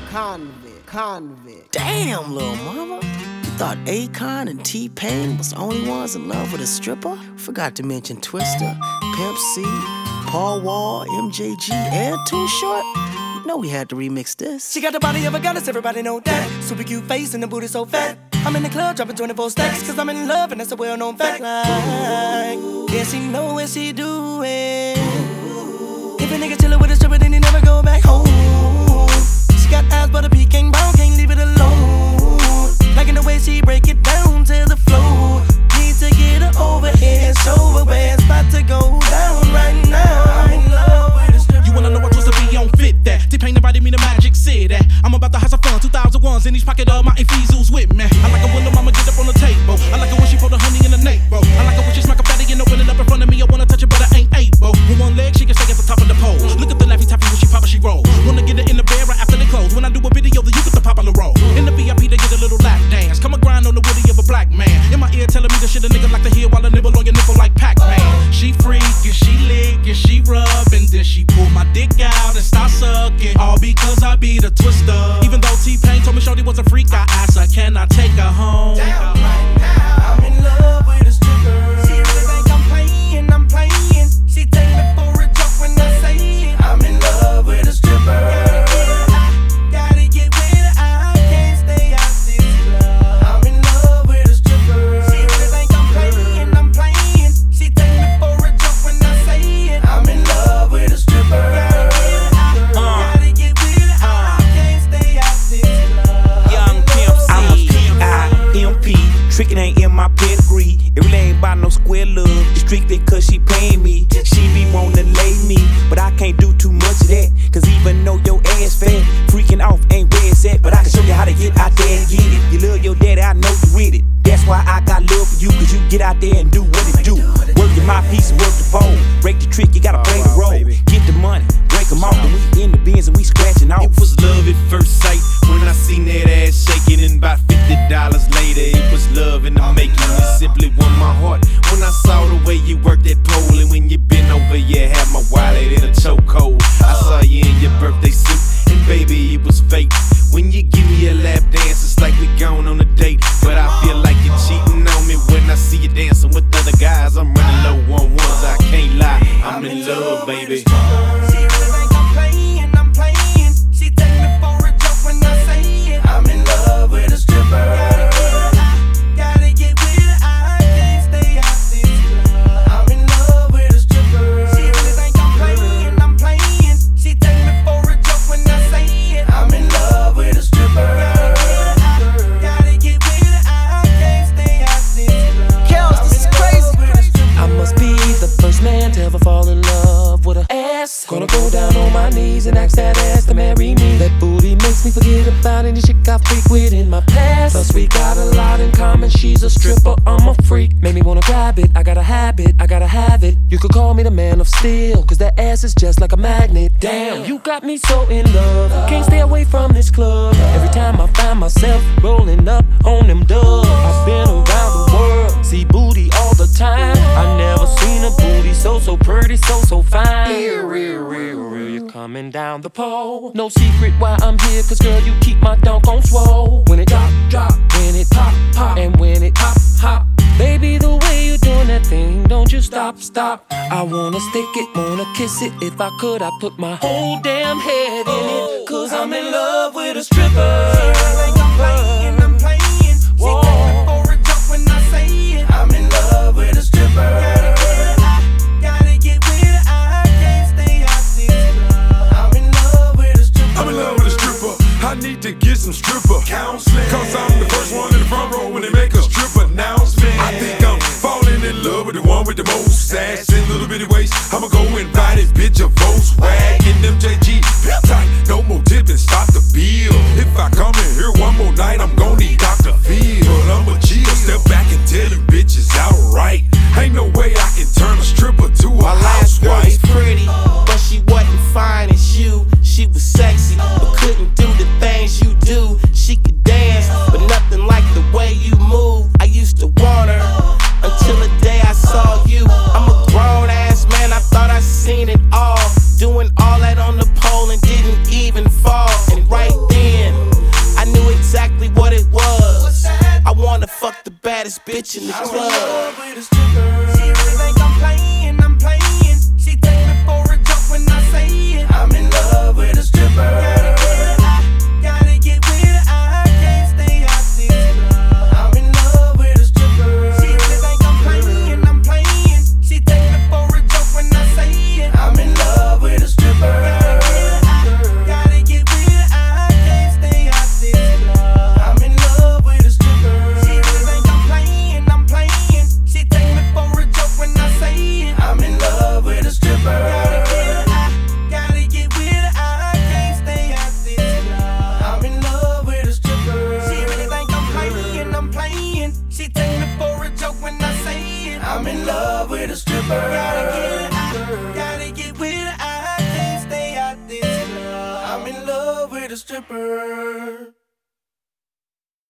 Convict. Damn, little mama. You thought Akon and T-Pain was the only ones in love with a stripper? Forgot to mention Twista, Pimp C, Paul Wall, MJG, and Too Short. You know we had to remix this. She got the body of a goddess, everybody know that. Super cute face and the booty so fat. I'm in the club dropping 24 stacks, cause I'm in love and that's a well-known fact. Like, yeah, she know what she doing. If a nigga chillin' with a stripper, then he never go back home. She got eyes but a pecan brown, can't leave it alone. Like in the way she break it down to the floor. Need to get her over here, show her where it's about to go down right now. I'm in love with a stripper. You wanna know what supposed to be on fit that? T-Pain invited me to Magic City. I'm about to have some fun, 2001s in each pocket of my Ephesians with me. I like it when the mama get up on the table. I like it when she pour the honey in the nape-o. I like it when she smack a fatty and open it up in front of me. I wanna touch it but I ain't able. With one leg she can stay at the top of the pole. Look at the laffy taffy when she pop and she roll. Wanna get her in the bed right after they close. When I do a video then you get the popular roll. In the VIP they get a little lap dance. Come and grind on the woody of a black man. In my ear telling me the shit a nigga like to hear while I nibble on your nipple like Pac-Man. She freak and she lick and she rub and then she pull my dick out and start sucking. All because I be the twister. Even though T-Pain told me shorty was a freak, I asked her, can I take her home? Damn right now, I'm in love with a stripper. She really think I'm playing. She take me for a joke when I say it. I'm in love with a stripper. Gotta get with her, I can't stay out this club. I'm in love with a stripper. She really think I'm playing. She take me for a joke when I say it. I'm in love with a stripper. Gotta get with her, I can't stay out this club. Young Pimp C. I'm a P.I.M.P. Trickin' ain't in my pedigree. It really ain't about no square love. It's strictly cause she paying me. She be wanna lay me, but I can't do too much of that. Cause even though your ass fat, freaking off ain't where it's at. But I can show you how to get out there and get it. You love your daddy, I know you with it. That's why I got love for you, cause you get out there and do what it do. Work your mouthpiece and work the pole. Break the trick, you gotta play the role. Get the money, break them off, and we in the bins and we scratching off. It was love at first sight when I seen that ass shaking, and about $50 later it was love in the making. You simply won my heart when I saw the way you worked that pole, and when you bent over you had my wallet in a chokehold. I saw you in your birthday suit, and baby it was fake. When you give me a lap dance, it's like we gone on a date, but I feel like you're cheating on me when I see you dancing with other guys. I'm running low on ones, I can't lie, I'm in love, baby. She really think I'm playing. She take me for a joke when I say it. I'm in love with a stripper. Gotta get with her, I can't stay out this club. I'm in love with a stripper. She really think I'm playing. She take me for a joke when I say it. I'm in love with a stripper. Gotta get with her, I can't stay out this club. Kels, this is crazy. I must be the first man to ever fall in love with a ass. Gonna go down on my knees and ask that ass to marry me. That booty makes me forget about any chick I freak with in my past. Plus we got a lot in common, she's a stripper, I'm a freak. Make me wanna grab it, I gotta have it. You could call me the man of steel, cause that ass is just like a magnet. Damn, you got me so in love, can't stay away from this club. Every time I find myself rolling up on them dubs. I've been around the world, see booty all the time. I never seen a booty so pretty, so fine. Real, you're coming down the pole. No secret why I'm here, cause girl, you keep my donk on swole. When it drop, when it pop, and when it hop. Baby, the way you're doing that thing, don't you stop. I wanna stick it, wanna kiss it. If I could, I'd put my whole damn head in it. Cause I'm in love with a stripper. She think I'm playing. She take me for a joke when I say it. I'm in love with a stripper. Gotta get with her, I can't stay out this club. I'm in love with a stripper. I'm in love with a stripper. I need to get some stripper counseling, cause I'm the first one in the front row when they make a stripper announcement. I think I'm falling in love with the one with the most sass and little bitty waist. I'ma go and buy this bitch a Volkswagen, MJG, pimp tight, no more tipping, stop the bill. If I come in here one more night, I'm gon' need Dr. Phil. But I'ma chill, step back and tell you bitches outright. Ain't no way I can turn a stripper to a last girl was housewife. pretty, but she wasn't fine as you. She was sexy, but couldn't do the things you do. She could dance, but nothing like the way you move. I used to want her until the day I saw you. I'm a grown ass man, I thought I seen it all. Doing bitch in the I'm in club. love with a stripper. She really think I'm playing, I'm playing. She take me for a joke when I say it. I'm in love with a stripper. Gotta get with her, I can't stay out this club. I'm in love with a stripper. She really think I'm playing, I'm playing. She take me for a joke when I say it. I'm in love with a stripper. Gotta get with her, I can't stay out this club. I'm in love with a stripper. She really think I'm playing, I'm playing. She take me for a joke when I say it. I'm in love with a stripper. Gotta get with her, I can't stay out this club. I'm in love with a stripper. She really think I'm playing, I'm playing. She take me for a joke when I say it. I'm in love with a stripper. Gotta get with her, I can't stay out this club. I'm in love with a stripper.